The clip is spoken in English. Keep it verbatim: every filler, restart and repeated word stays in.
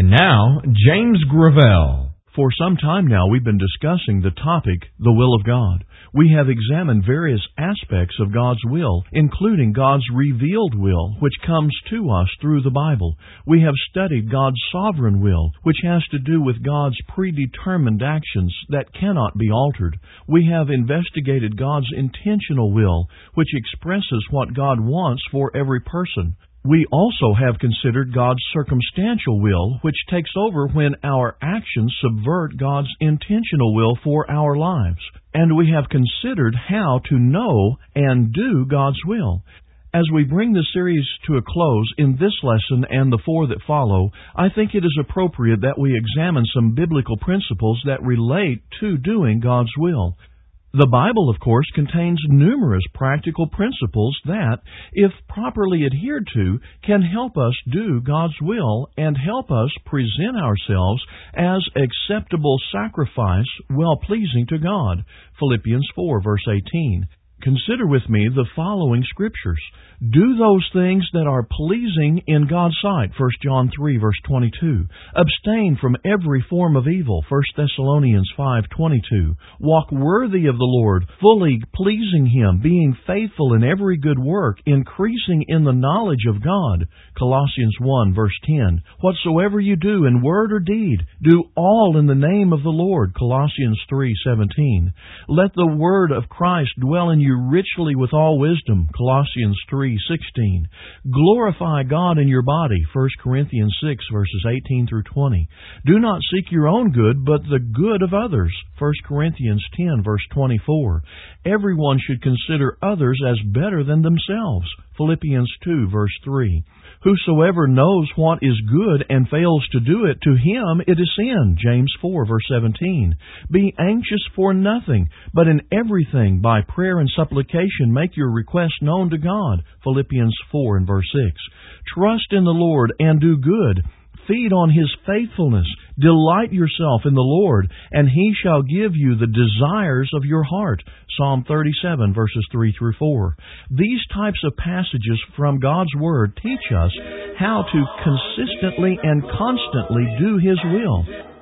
And now, James Gravel. For some time now, we've been discussing the topic, the will of God. We have examined various aspects of God's will, including God's revealed will, which comes to us through the Bible. We have studied God's sovereign will, which has to do with God's predetermined actions that cannot be altered. We have investigated God's intentional will, which expresses what God wants for every person. We also have considered God's circumstantial will, which takes over when our actions subvert God's intentional will for our lives. And we have considered how to know and do God's will. As we bring the series to a close in this lesson and the four that follow, I think it is appropriate that we examine some biblical principles that relate to doing God's will. The Bible, of course, contains numerous practical principles that, if properly adhered to, can help us do God's will and help us present ourselves as acceptable sacrifice, well-pleasing to God. Philippians four, verse eighteen. Consider with me the following scriptures. Do those things that are pleasing in God's sight, First John three, verse twenty-two. Abstain from every form of evil, First Thessalonians five, twenty-two. Walk worthy of the Lord, fully pleasing Him, being faithful in every good work, increasing in the knowledge of God, Colossians one, verse ten. Whatsoever you do in word or deed, do all in the name of the Lord, Colossians three, seventeen. Let the word of Christ dwell in you richly with all wisdom, Colossians three, sixteen. Glorify God in your body, First Corinthians six, verses eighteen through twenty. Do not seek your own good, but the good of others, First Corinthians ten, verse twenty-four. Everyone should consider others as better than themselves, Philippians two, verse three. Whosoever knows what is good and fails to do it, to him it is sin, James four, verse seventeen. Be anxious for nothing, but in everything by prayer and supplication make your requests known to God, Philippians four and verse six. Trust in the Lord and do good. Feed on His faithfulness. Delight yourself in the Lord, and He shall give you the desires of your heart. Psalm thirty-seven, verses three through four. These types of passages from God's Word teach us how to consistently and constantly do His will.